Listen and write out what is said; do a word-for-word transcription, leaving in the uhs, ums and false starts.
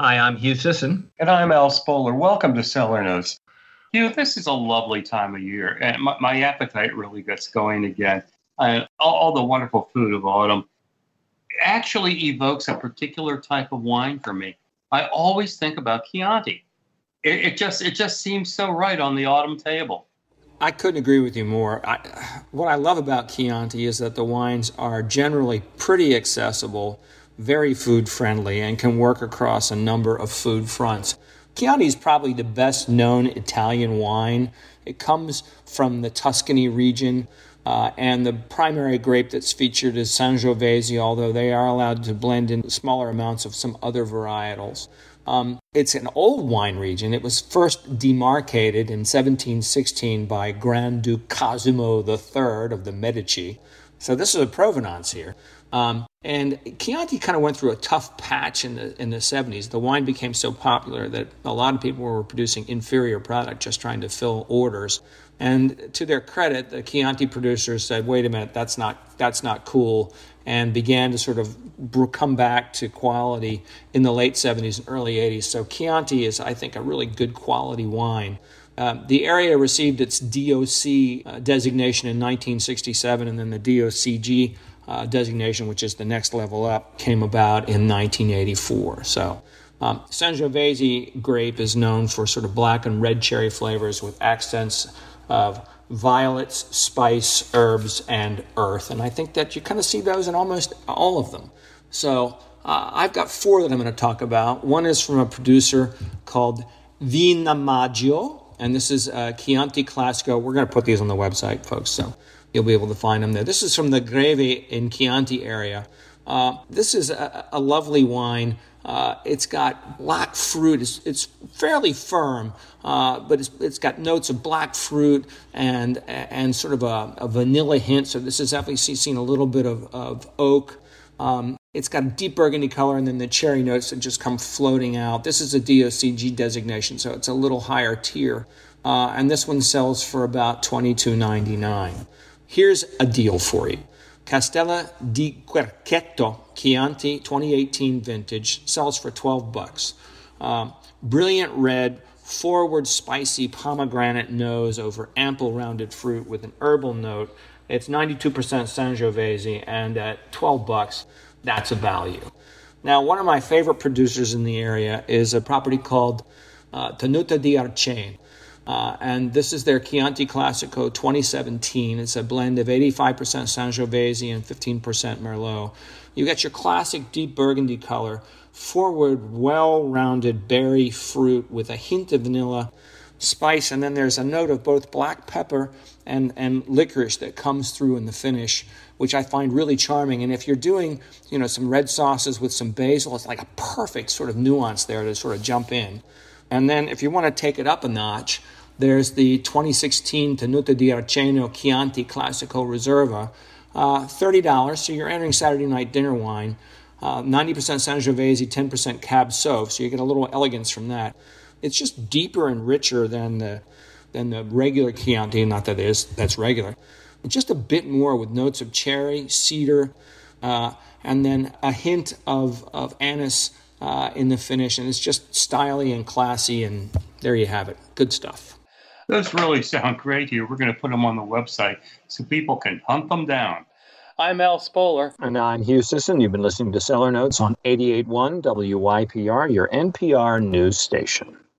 Hi, I'm Hugh Sisson. And I'm Al Spoler. Welcome to Cellar Notes. You know, this is a lovely time of year, and my, my appetite really gets going again. Uh, all, all the wonderful food of autumn actually evokes a particular type of wine for me. I always think about Chianti. It, it just it just seems so right on the autumn table. I couldn't agree with you more. I, what I love about Chianti is that the wines are generally pretty accessible, very food friendly, and can work across a number of food fronts. Chianti is probably the best known Italian wine. It comes from the Tuscany region, uh, and the primary grape that's featured is Sangiovese, although they are allowed to blend in smaller amounts of some other varietals. Um, it's an old wine region. It was first demarcated in seventeen sixteen by Grand Duke Cosimo the Third of the Medici. So this is a provenance here. Um, and Chianti kind of went through a tough patch in the in the seventies. The wine became so popular that a lot of people were producing inferior product, just trying to fill orders. And to their credit, the Chianti producers said, wait a minute, that's not that's not cool, and began to sort of come back to quality in the late seventies and early eighties. So Chianti is, I think, a really good quality wine. Uh, the area received its D O C uh, designation in nineteen sixty-seven, and then the D O C G uh, designation, which is the next level up, came about in nineteen eighty-four. So um, Sangiovese grape is known for sort of black and red cherry flavors with accents of violets, spice, herbs, and earth. And I think that you kind of see those in almost all of them. So uh, I've got four that I'm going to talk about. One is from a producer called Vina Maggio, and this is uh, Chianti Classico. We're going to put these on the website, folks, so you'll be able to find them there. This is from the Greve in Chianti area. Uh, this is a, a lovely wine. Uh, it's got black fruit. It's, it's fairly firm, uh, but it's, it's got notes of black fruit and and sort of a, a vanilla hint. So this is definitely seen a little bit of, of oak. Um, it's got a deep burgundy color, and then the cherry notes that just come floating out. This is a D O C G designation, so it's a little higher tier. Uh, and this one sells for about twenty-two ninety-nine. Here's a deal for you. Castella di Querceto Chianti twenty eighteen vintage sells for twelve bucks. Um, brilliant red, forward spicy pomegranate nose over ample rounded fruit with an herbal note. It's ninety-two percent Sangiovese, and at twelve bucks, that's a value. Now, one of my favorite producers in the area is a property called uh, Tenuta di Arcene. Uh, and this is their Chianti Classico twenty seventeen. It's a blend of eighty-five percent Sangiovese and fifteen percent Merlot. You get your classic deep burgundy color, forward, well-rounded berry fruit with a hint of vanilla, spice, and then there's a note of both black pepper and, and licorice that comes through in the finish, which I find really charming. And if you're doing, you know, some red sauces with some basil, it's like a perfect sort of nuance there to sort of jump in. And then if you want to take it up a notch, there's the twenty sixteen Tenuta di Arcene Chianti Classico Reserva, uh, thirty dollars, so you're entering Saturday night dinner wine, uh, ninety percent Sangiovese, ten percent Cab Sauv, so you get a little elegance from that. It's just deeper and richer than the than the regular Chianti, not that it is, that's regular, but just a bit more with notes of cherry, cedar, uh, and then a hint of, of anise Uh, in the finish, and it's just stylish and classy, and there you have it. Good stuff. Those really sound great here. We're going to put them on the website so people can hunt them down. I'm Al Spoler. And I'm Hugh Sisson. You've been listening to Cellar Notes on eighty-eight point one W Y P R, your N P R news station.